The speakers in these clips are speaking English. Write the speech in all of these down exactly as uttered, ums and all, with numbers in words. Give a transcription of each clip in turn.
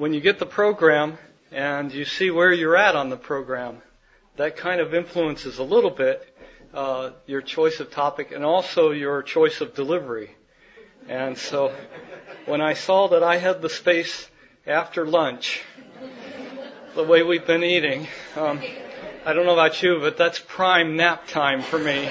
when you get the program and you see where you're at on the program, that kind of influences a little bit uh, your choice of topic and also your choice of delivery. And so when I saw that I had the space after lunch, the way we've been eating, um, I don't know about you, but that's prime nap time for me.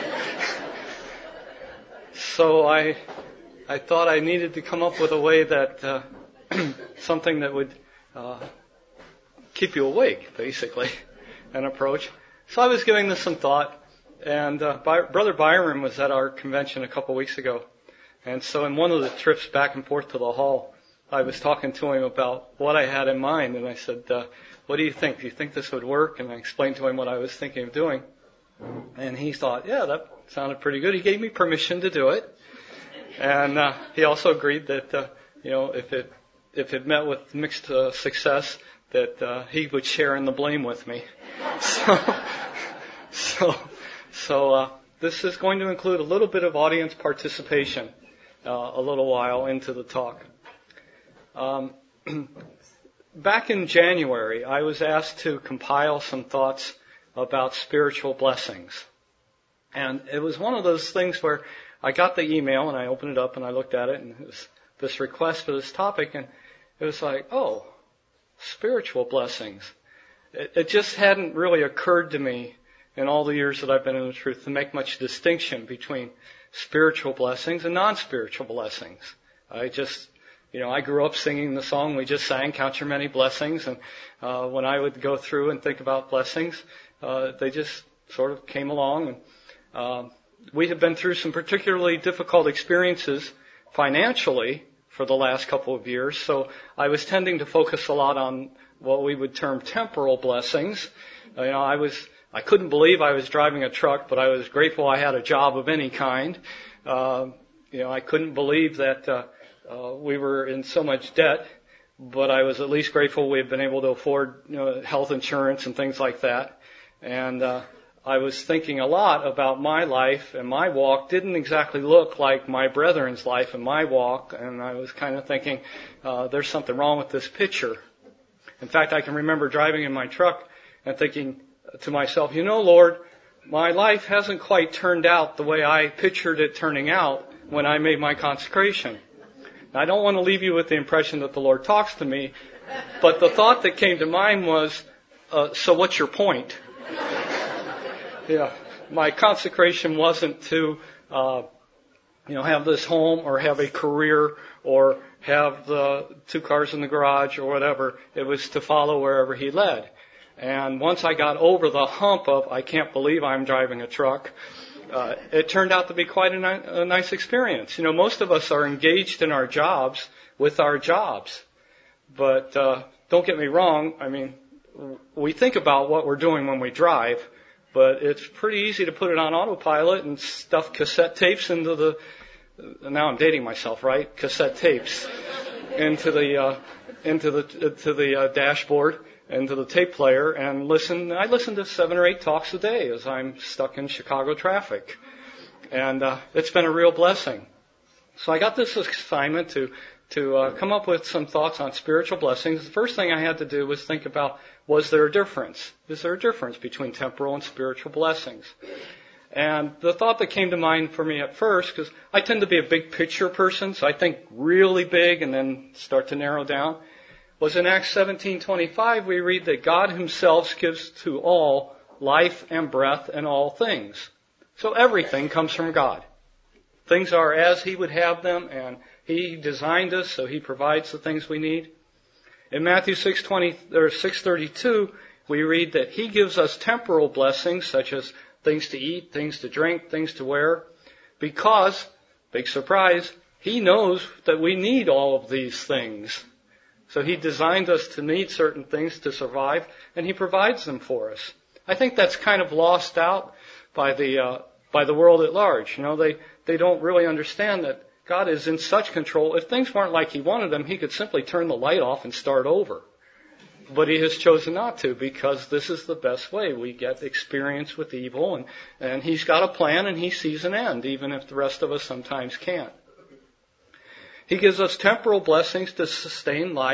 So I I thought I needed to come up with a way that, uh, something that would uh, keep you awake, basically, an approach. So I was giving this some thought, and uh, By- Brother Byron was at our convention a couple weeks ago. And so in one of the trips back and forth to the hall, I was talking to him about what I had in mind, and I said, uh, what do you think? Do you think this would work? And I explained to him what I was thinking of doing. And he thought, yeah, that sounded pretty good. He gave me permission to do it. And uh, he also agreed that, uh, you know, if it if it met with mixed uh, success, that uh, he would share in the blame with me. So, so, so uh, this is going to include a little bit of audience participation uh, a little while into the talk. Um, back in January, I was asked to compile some thoughts about spiritual blessings. And it was one of those things where I got the email and I opened it up and I looked at it and it was this request for this topic and it was like, oh, spiritual blessings. It, it just hadn't really occurred to me in all the years that I've been in the truth to make much distinction between spiritual blessings and non-spiritual blessings. I just, you know, I grew up singing the song we just sang, Count Your Many Blessings, and uh, when I would go through and think about blessings, uh, they just sort of came along and uh, we have been through some particularly difficult experiences financially for the last couple of years, so I was tending to focus a lot on what we would term temporal blessings. You know, I was, I couldn't believe I was driving a truck, but I was grateful I had a job of any kind. Uh, you know, I couldn't believe that uh, uh, we were in so much debt, but I was at least grateful we had been able to afford, you know, health insurance and things like that. And uh, I was thinking a lot about my life, and my walk didn't exactly look like my brethren's life and my walk, and I was kind of thinking, uh, there's something wrong with this picture. In fact, I can remember driving in my truck and thinking to myself, you know, Lord, my life hasn't quite turned out the way I pictured it turning out when I made my consecration. I don't want to leave you with the impression that the Lord talks to me, but the thought that came to mind was, uh, so what's your point? Yeah, my consecration wasn't to, uh, you know, have this home or have a career or have the two cars in the garage or whatever. It was to follow wherever He led. And once I got over the hump of, I can't believe I'm driving a truck, uh, it turned out to be quite a, ni- a nice experience. You know, most of us are engaged in our jobs with our jobs. But uh, don't get me wrong, I mean, we think about what we're doing when we drive, but it's pretty easy to put it on autopilot and stuff cassette tapes into the, now I'm dating myself, right? Cassette tapes into the, uh, into the, to the uh, dashboard, into the tape player and listen. I listen to seven or eight talks a day as I'm stuck in Chicago traffic. And, uh, it's been a real blessing. So I got this assignment to, to, uh, come up with some thoughts on spiritual blessings. The first thing I had to do was think about, was there a difference? Is there a difference between temporal and spiritual blessings? And the thought that came to mind for me at first, because I tend to be a big picture person, so I think really big and then start to narrow down, was in Acts seventeen twenty-five we read that God Himself gives to all life and breath and all things. So everything comes from God. Things are as He would have them, and He designed us, so He provides the things we need. In Matthew six twenty or six thirty-two, we read that He gives us temporal blessings such as things to eat, things to drink, things to wear, because, big surprise, He knows that we need all of these things. So He designed us to need certain things to survive, and He provides them for us. I think that's kind of lost out by the uh, by the world at large. You know, they they don't really understand that God is in such control. If things weren't like He wanted them, He could simply turn the light off and start over. But He has chosen not to, because this is the best way. We get experience with evil, and, and He's got a plan and He sees an end, even if the rest of us sometimes can't. He gives us temporal blessings to sustain life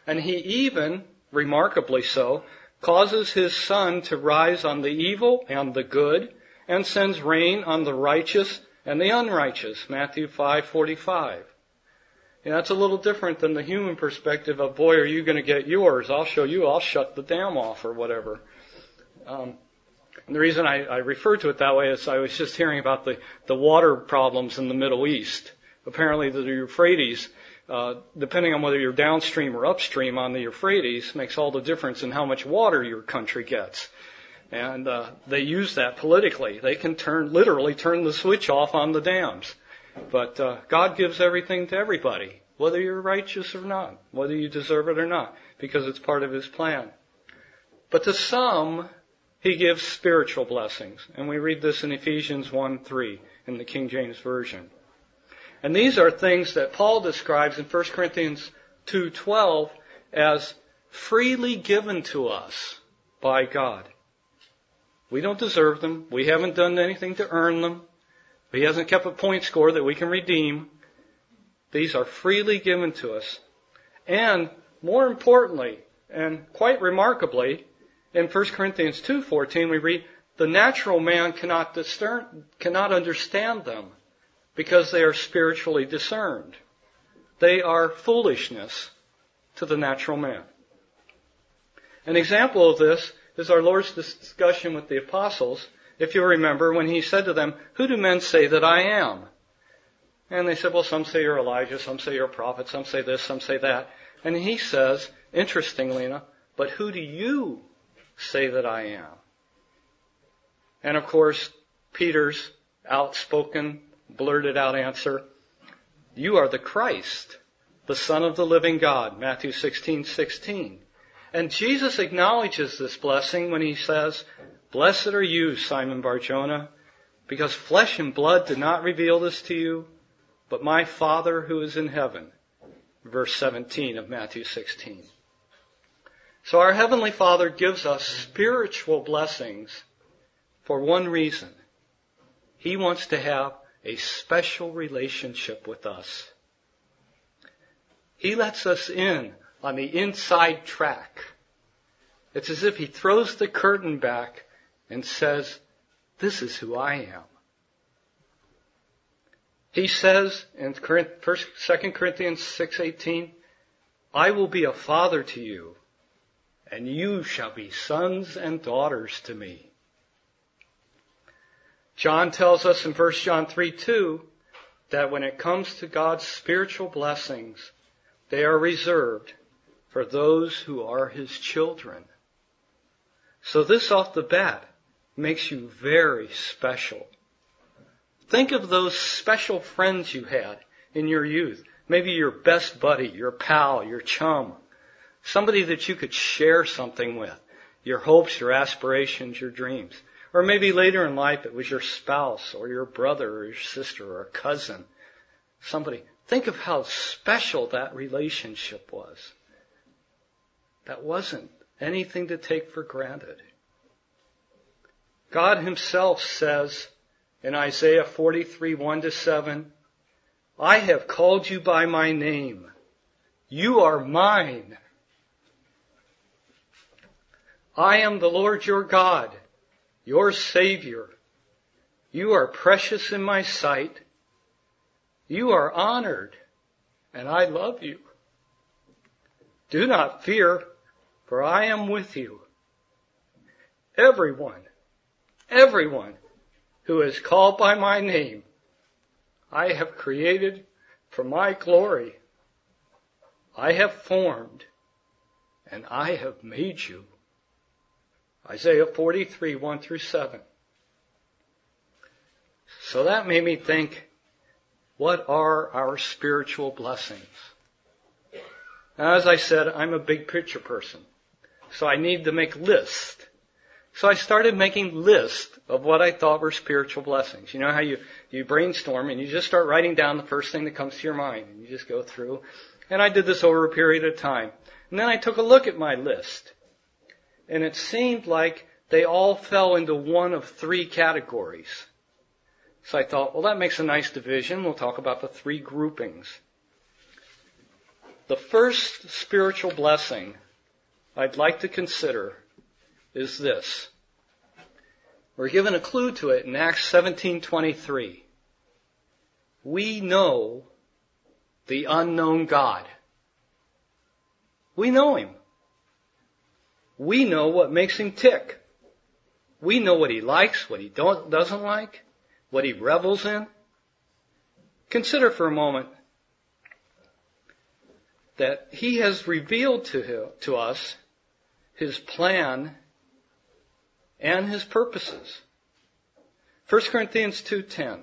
And he even, remarkably so, causes his sun to rise on the evil and the good, and sends rain on the righteous and the unrighteous. Matthew five forty-five. And that's a little different than the human perspective of, boy, are you going to get yours? I'll show you. I'll shut the dam off or whatever. Um, and the reason I, I refer to it that way is I was just hearing about the, the water problems in the Middle East. Apparently the Euphrates, uh, depending on whether you're downstream or upstream on the Euphrates, makes all the difference in how much water your country gets. And uh, they use that politically. They can turn, literally turn the switch off on the dams. But uh, God gives everything to everybody, whether you're righteous or not, whether you deserve it or not, because it's part of His plan. But to some, He gives spiritual blessings. And we read this in Ephesians one three in the King James Version. And these are things that Paul describes in First Corinthians two twelve as freely given to us by God. We don't deserve them. We haven't done anything to earn them. He hasn't kept a point score that we can redeem. These are freely given to us. And more importantly, and quite remarkably, in First Corinthians two fourteen we read, the natural man cannot discern, cannot understand them because they are spiritually discerned. They are foolishness to the natural man. An example of this is our Lord's discussion with the apostles. If you remember, when He said to them, who do men say that I am? And they said, well, some say you're Elijah, some say you're a prophet, some say this, some say that. And He says, interestingly enough, but who do you say that I am? And of course, Peter's outspoken, blurted out answer, you are the Christ, the Son of the living God, Matthew sixteen sixteen. And Jesus acknowledges this blessing when He says, blessed are you, Simon Bar-Jonah, because flesh and blood did not reveal this to you, but my Father who is in heaven. Verse seventeen of Matthew sixteen. So our Heavenly Father gives us spiritual blessings for one reason. He wants to have a special relationship with us. He lets us in on the inside track. It's as if He throws the curtain back and says, this is who I am. He says in Second Corinthians six eighteen, I will be a father to you, and you shall be sons and daughters to me. John tells us in First John three two that when it comes to God's spiritual blessings, they are reserved for those who are His children. So this off the bat makes you very special. Think of those special friends you had in your youth. Maybe your best buddy, your pal, your chum. Somebody that you could share something with. Your hopes, your aspirations, your dreams. Or maybe later in life it was your spouse or your brother or your sister or a cousin. Somebody. Think of how special that relationship was. That wasn't anything to take for granted. God Himself says in Isaiah forty-three, one to seven, I have called you by my name. You are mine. I am the Lord your God, your Savior. You are precious in my sight. You are honored, and I love you. Do not fear, for I am with you. Everyone, everyone who is called by my name, I have created for my glory. I have formed, and I have made you. Isaiah forty-three, one through seven. So that made me think, what are our spiritual blessings? Now, as I said, I'm a big picture person, so I need to make lists. So I started making lists of what I thought were spiritual blessings. You know how you, you brainstorm and you just start writing down the first thing that comes to your mind, and you just go through. And I did this over a period of time. And then I took a look at my list, and it seemed like they all fell into one of three categories. So I thought, well, that makes a nice division. We'll talk about the three groupings. The first spiritual blessing I'd like to consider is this. We're given a clue to it in Acts seventeen twenty-three. We know the unknown God. We know Him. We know what makes Him tick. We know what He likes, what He don't, doesn't like, what He revels in. Consider for a moment that He has revealed to, him, to us His plan and His purposes. First Corinthians two ten.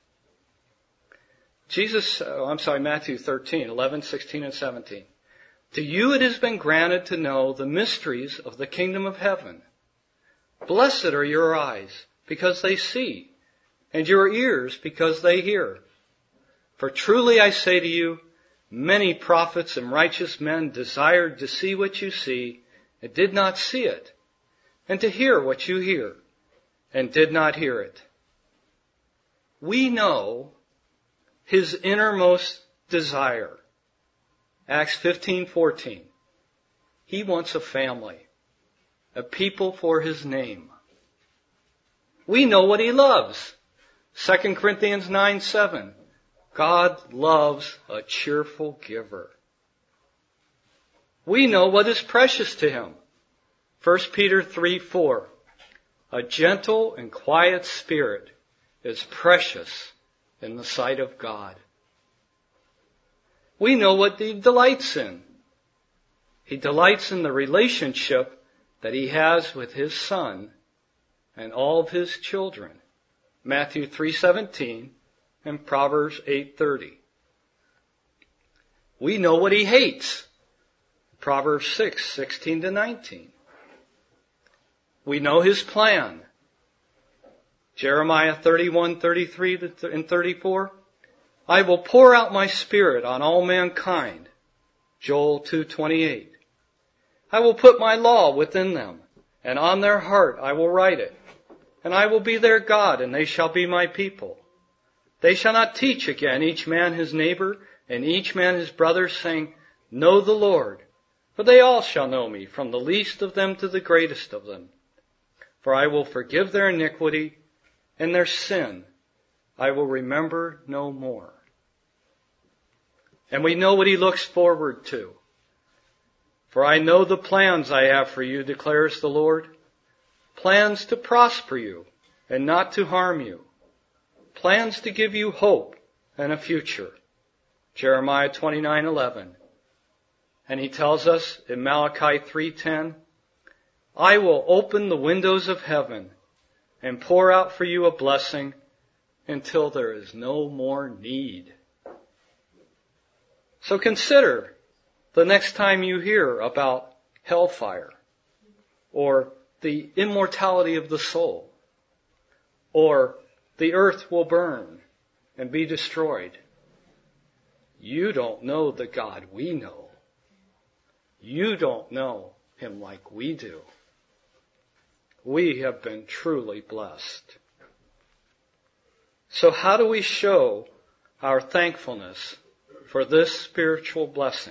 Jesus, oh, I'm sorry, Matthew thirteen, eleven, sixteen, and seventeen. To you it has been granted to know the mysteries of the kingdom of heaven. Blessed are your eyes, because they see, and your ears, because they hear. For truly I say to you, many prophets and righteous men desired to see what you see, and did not see it, and to hear what you hear, and did not hear it. We know His innermost desire. Acts fifteen fourteen. He wants a family, a people for His name. We know what He loves. Second Corinthians nine seven. God loves a cheerful giver. We know what is precious to Him. First Peter three four. A gentle and quiet spirit is precious in the sight of God. We know what He delights in. He delights in the relationship that He has with His Son and all of His children. Matthew three seventeen and Proverbs eight thirty. We know what He hates. Proverbs six sixteen to nineteen. We know His plan. Jeremiah thirty-one thirty-three and thirty-four. I will pour out my Spirit on all mankind. Joel two twenty-eight. I will put my law within them, and on their heart I will write it. And I will be their God, and they shall be my people. They shall not teach again each man his neighbor, and each man his brother, saying, Know the Lord. For they all shall know me, from the least of them to the greatest of them. For I will forgive their iniquity, and their sin I will remember no more. And we know what He looks forward to. For I know the plans I have for you, declares the Lord. Plans to prosper you and not to harm you. Plans to give you hope and a future. Jeremiah twenty-nine eleven. And He tells us in Malachi three ten, I will open the windows of heaven and pour out for you a blessing until there is no more need. So consider the next time you hear about hellfire, or the immortality of the soul, or the earth will burn and be destroyed. You don't know the God we know. You don't know Him like we do. We have been truly blessed. So how do we show our thankfulness for this spiritual blessing?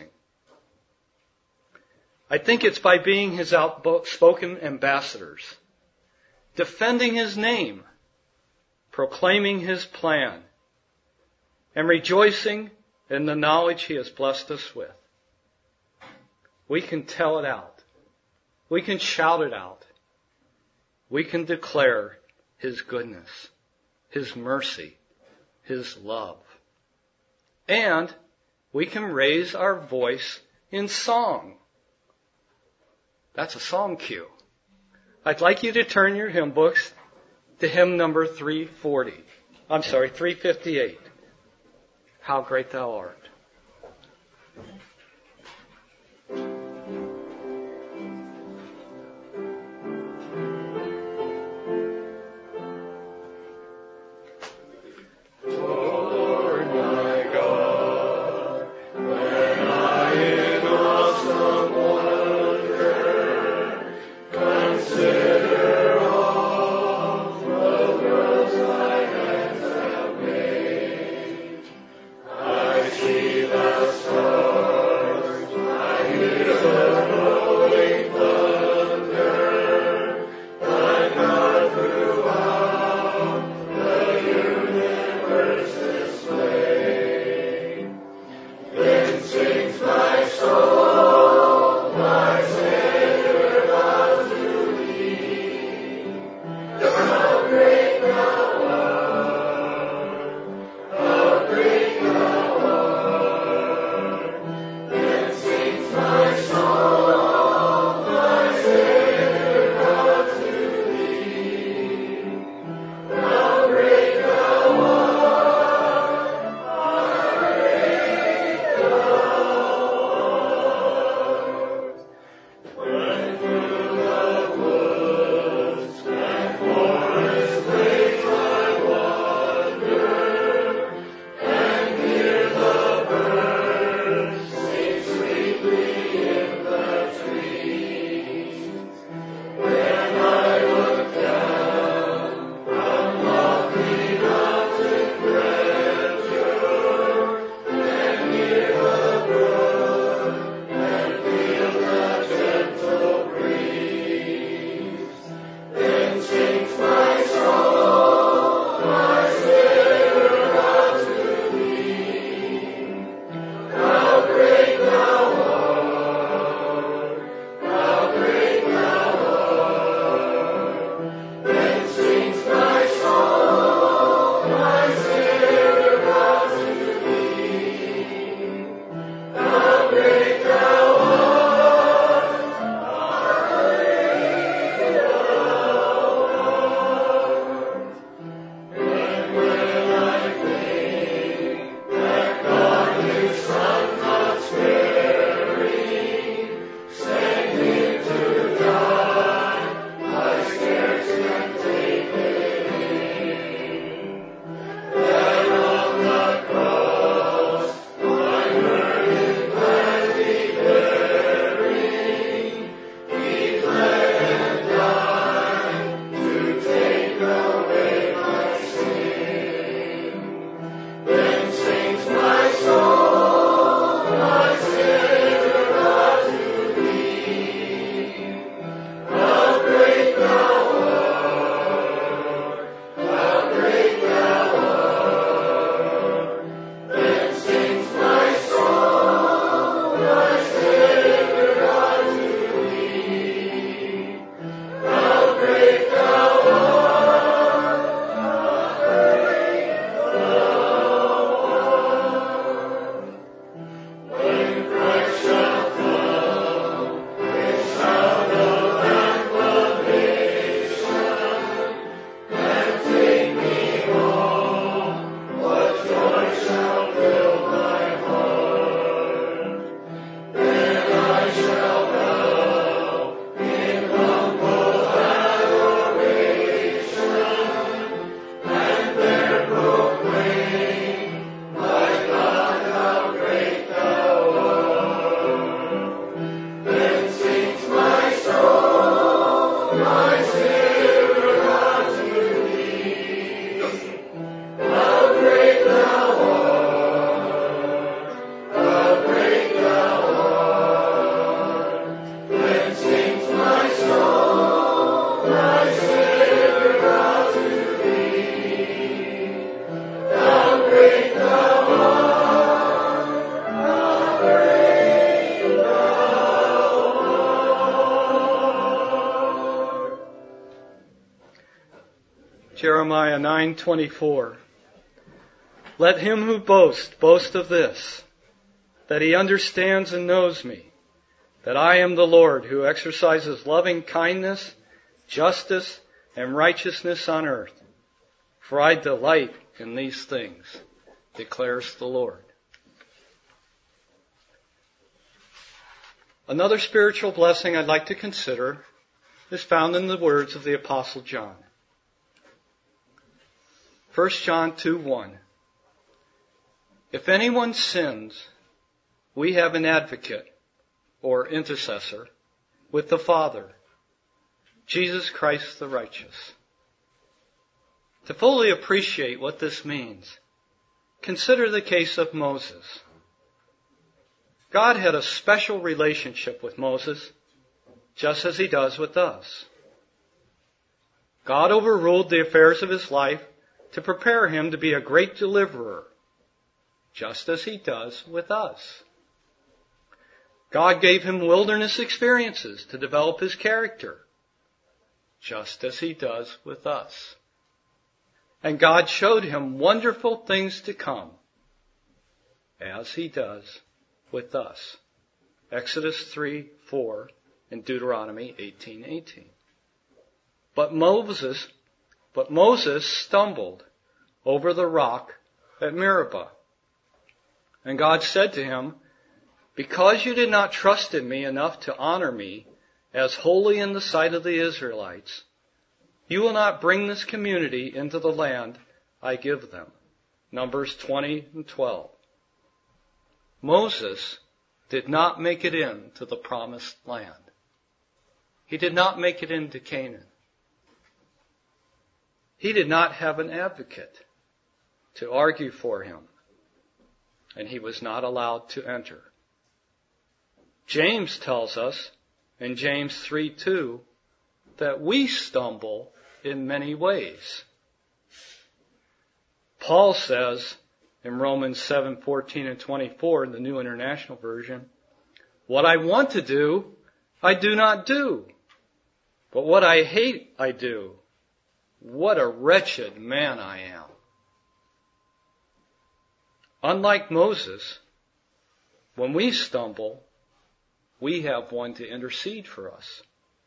I think it's by being His outspoken ambassadors, defending His name, proclaiming His plan, and rejoicing in the knowledge He has blessed us with. We can tell it out. We can shout it out. We can declare His goodness, His mercy, His love. And we can raise our voice in song. That's a song cue. I'd like you to turn your hymn books to hymn number three forty. I'm sorry, three fifty-eight. How Great Thou Art. See Jeremiah nine twenty-four. Let him who boasts boast of this, that he understands and knows me, that I am the Lord who exercises loving kindness, justice, and righteousness on earth. For I delight in these things, declares the Lord. Another spiritual blessing I'd like to consider is found in the words of the Apostle John. First John two one. If anyone sins, we have an advocate or intercessor with the Father, Jesus Christ the righteous. To fully appreciate what this means, consider the case of Moses. God had a special relationship with Moses, just as he does with us. God overruled the affairs of his life to prepare him to be a great deliverer, just as he does with us. God gave him wilderness experiences to develop his character, just as he does with us. And God showed him wonderful things to come, as he does with us. Exodus three four and Deuteronomy eighteen eighteen. But Moses, but Moses stumbled over the rock at Meribah. And God said to him, because you did not trust in me enough to honor me as holy in the sight of the Israelites, you will not bring this community into the land I give them. Numbers twenty and twelve. Moses did not make it into the promised land. He did not make it into Canaan. He did not have an advocate to argue for him, and he was not allowed to enter. James tells us in James three two that we stumble in many ways. Paul says in Romans seven fourteen and twenty-four in the New International Version, what I want to do, I do not do. But what I hate, I do. What a wretched man I am. Unlike Moses, when we stumble, we have one to intercede for us.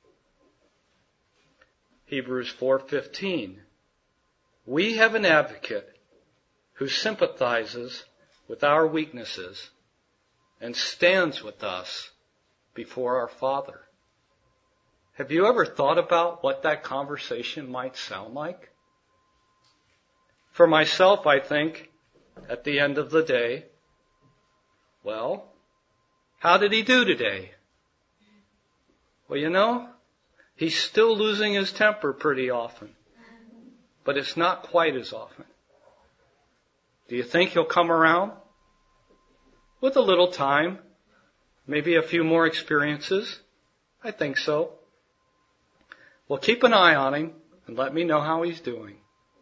Hebrews four fifteen. We have an advocate who sympathizes with our weaknesses and stands with us before our Father. Have you ever thought about what that conversation might sound like? For myself, I think, at the end of the day, well, how did he do today? Well, you know, he's still losing his temper pretty often, but it's not quite as often. Do you think he'll come around? With a little time, maybe a few more experiences? I think so. Well, keep an eye on him and let me know how he's doing.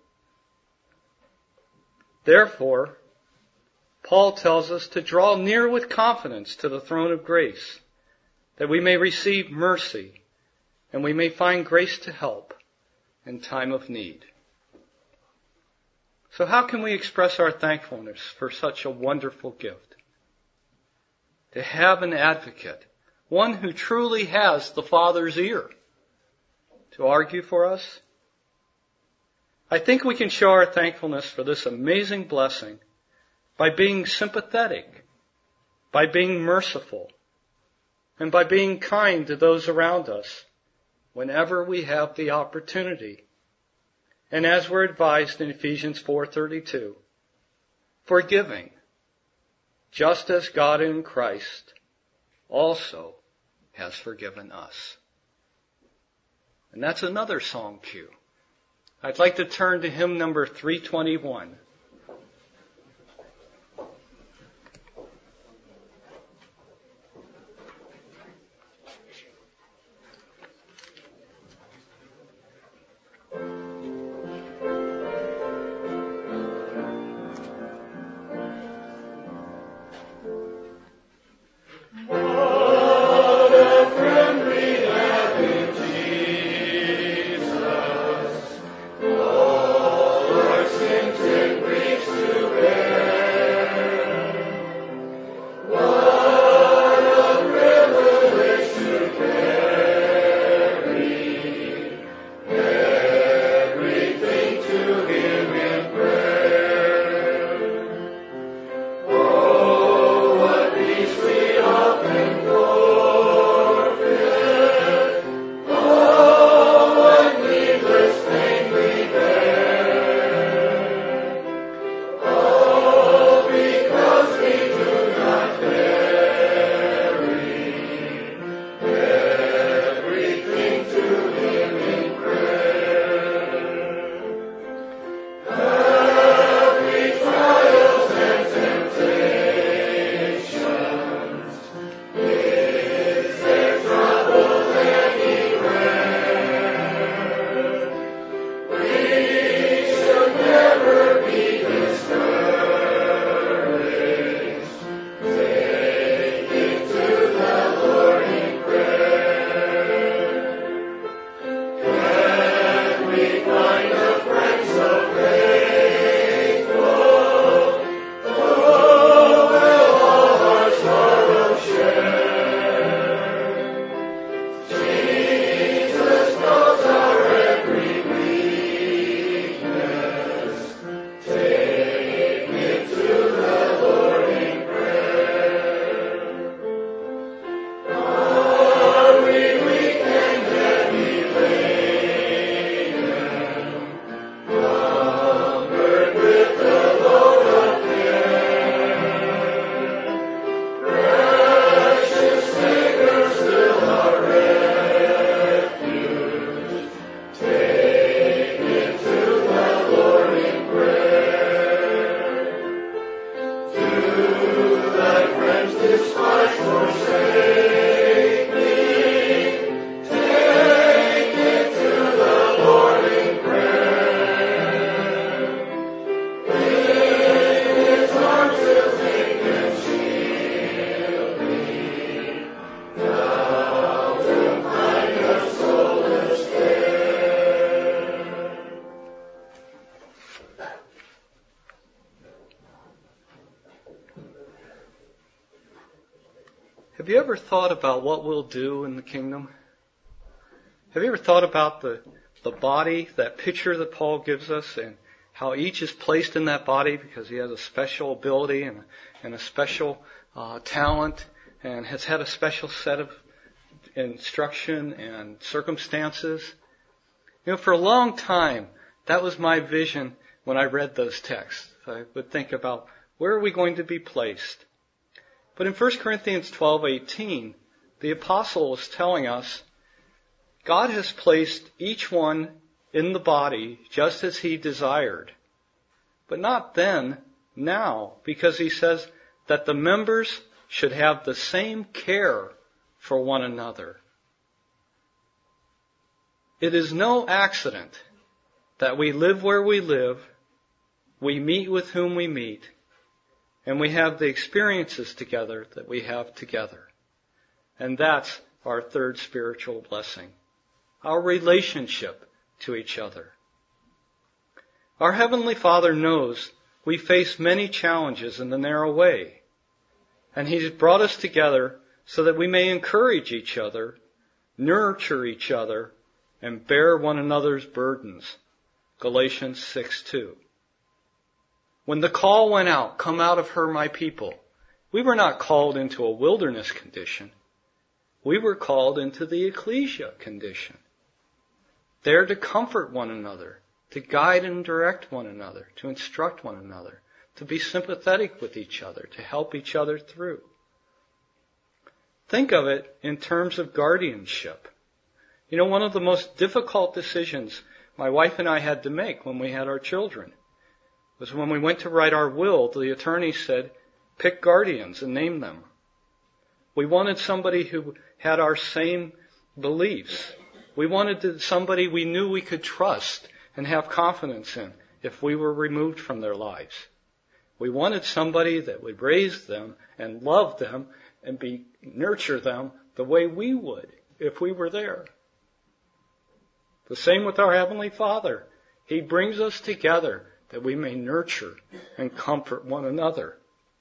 Therefore, Paul tells us to draw near with confidence to the throne of grace, that we may receive mercy and we may find grace to help in time of need. So how can we express our thankfulness for such a wonderful gift? To have an advocate, one who truly has the Father's ear, to argue for us? I think we can show our thankfulness for this amazing blessing by being sympathetic, by being merciful, and by being kind to those around us whenever we have the opportunity. And as we're advised in Ephesians four thirty-two, forgiving, just as God in Christ also has forgiven us. And that's another song cue. I'd like to turn to hymn number three twenty-one. Oh Have you ever thought about what we'll do in the kingdom? Have you ever thought about the, the body, that picture that Paul gives us, and how each is placed in that body because he has a special ability and, and a special uh, talent and has had a special set of instruction and circumstances? You know, for a long time, that was my vision when I read those texts. I would think about, where are we going to be placed? But in First Corinthians twelve eighteen, the apostle is telling us, God has placed each one in the body just as he desired. But not then, now, because he says that the members should have the same care for one another. It is no accident that we live where we live, we meet with whom we meet, and we have the experiences together that we have together. And that's our third spiritual blessing, our relationship to each other. Our Heavenly Father knows we face many challenges in the narrow way, and He's brought us together so that we may encourage each other, nurture each other, and bear one another's burdens. Galatians six two. When the call went out, come out of her, my people, we were not called into a wilderness condition. We were called into the ecclesia condition. There to comfort one another, to guide and direct one another, to instruct one another, to be sympathetic with each other, to help each other through. Think of it in terms of guardianship. You know, one of the most difficult decisions my wife and I had to make when we had our children was when we went to write our will, the attorney said, pick guardians and name them. We wanted somebody who had our same beliefs. We wanted somebody we knew we could trust and have confidence in if we were removed from their lives. We wanted somebody that would raise them and love them and be nurture them the way we would if we were there. The same with our Heavenly Father. He brings us together that we may nurture and comfort one another.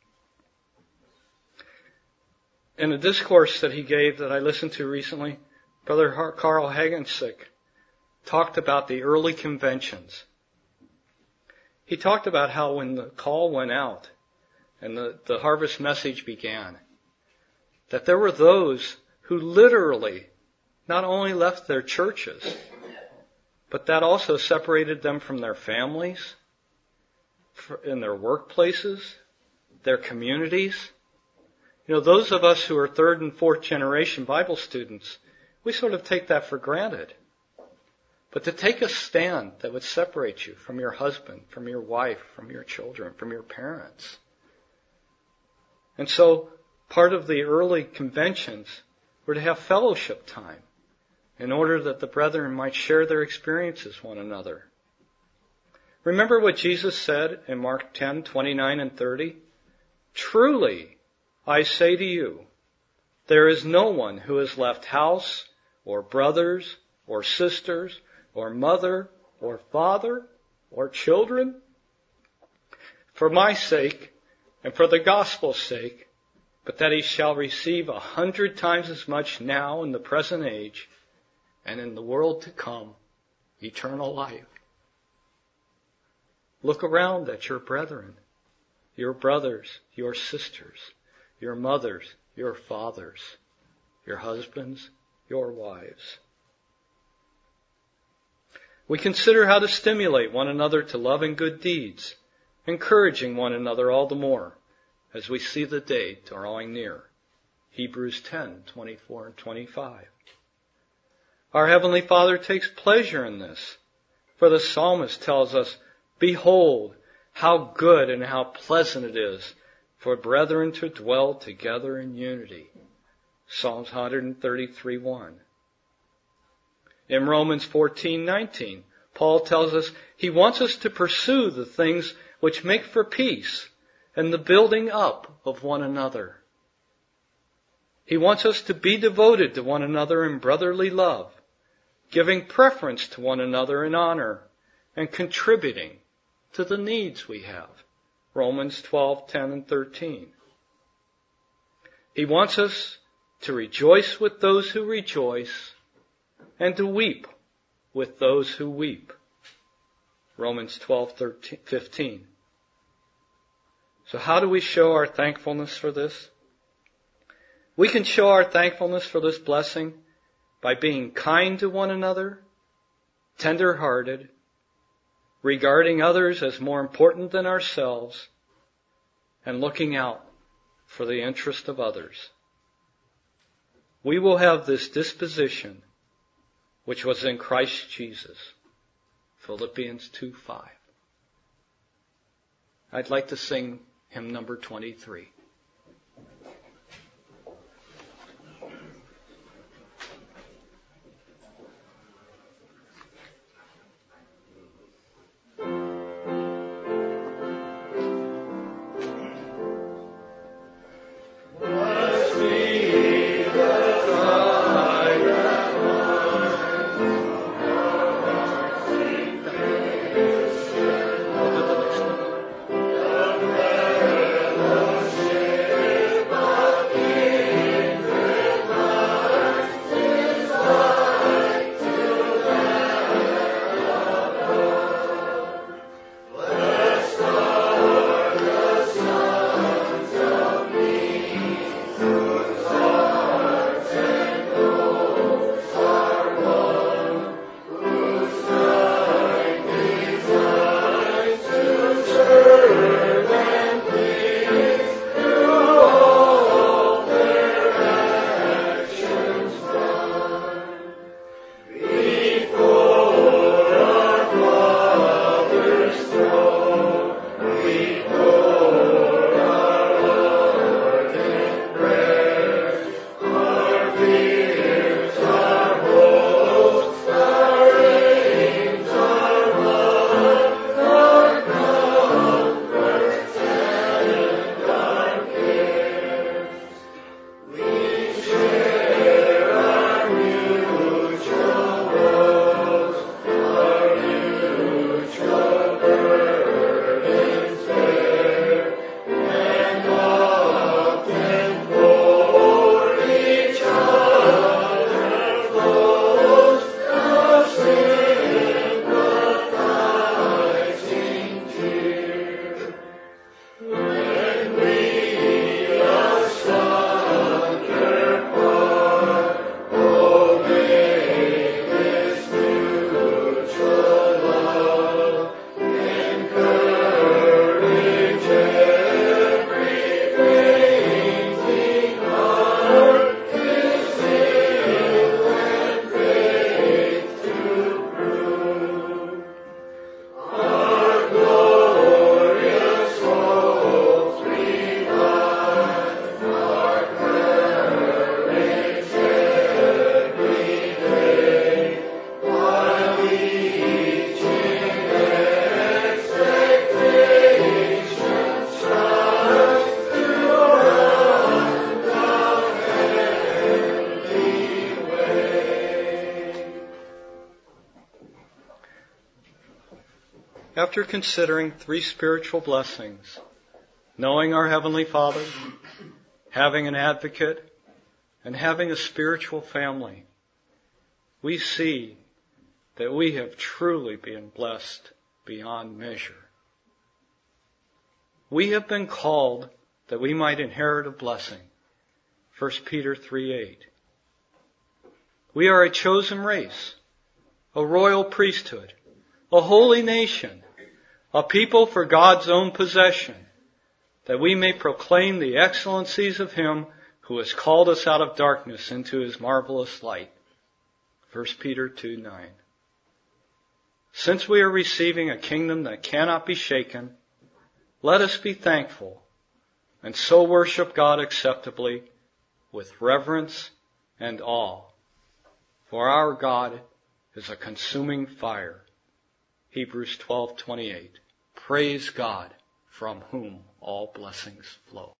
In a discourse that he gave that I listened to recently, Brother Carl Hagensick talked about the early conventions. He talked about how when the call went out and the, the harvest message began, that there were those who literally not only left their churches, but that also separated them from their families, in their workplaces, their communities. You know, those of us who are third and fourth generation Bible students, we sort of take that for granted. But to take a stand that would separate you from your husband, from your wife, from your children, from your parents. And so part of the early conventions were to have fellowship time in order that the brethren might share their experiences with one another. Remember what Jesus said in Mark ten, twenty-nine and thirty? Truly, I say to you, there is no one who has left house or brothers or sisters or mother or father or children for my sake and for the gospel's sake, but that he shall receive a hundred times as much now in the present age and in the world to come, eternal life. Look around at your brethren, your brothers, your sisters, your mothers, your fathers, your husbands, your wives. We consider how to stimulate one another to love and good deeds, encouraging one another all the more as we see the day drawing near. Hebrews ten, twenty-four and twenty-five. Our Heavenly Father takes pleasure in this, for the psalmist tells us, behold, how good and how pleasant it is for brethren to dwell together in unity. Psalms one thirty-three, one. In Romans fourteen, nineteen, Paul tells us he wants us to pursue the things which make for peace and the building up of one another. He wants us to be devoted to one another in brotherly love, giving preference to one another in honor, and contributing to the needs we have. Romans twelve, ten and thirteen. He wants us to rejoice with those who rejoice, and to weep with those who weep. Romans twelve fifteen. So how do we show our thankfulness for this? We can show our thankfulness for this blessing by being kind to one another, tender-hearted, regarding others as more important than ourselves, and looking out for the interest of others. We will have this disposition which was in Christ Jesus. Philippians two five. I'd like to sing hymn number twenty-three. After considering three spiritual blessings, knowing our Heavenly Father, having an advocate, and having a spiritual family, we see that we have truly been blessed beyond measure. We have been called that we might inherit a blessing. First Peter three eight. We are a chosen race, a royal priesthood, a holy nation, a people for God's own possession, that we may proclaim the excellencies of Him who has called us out of darkness into His marvelous light. First Peter two nine. Since we are receiving a kingdom that cannot be shaken, let us be thankful and so worship God acceptably with reverence and awe. For our God is a consuming fire. Hebrews twelve twenty-eight. Praise God, from whom all blessings flow.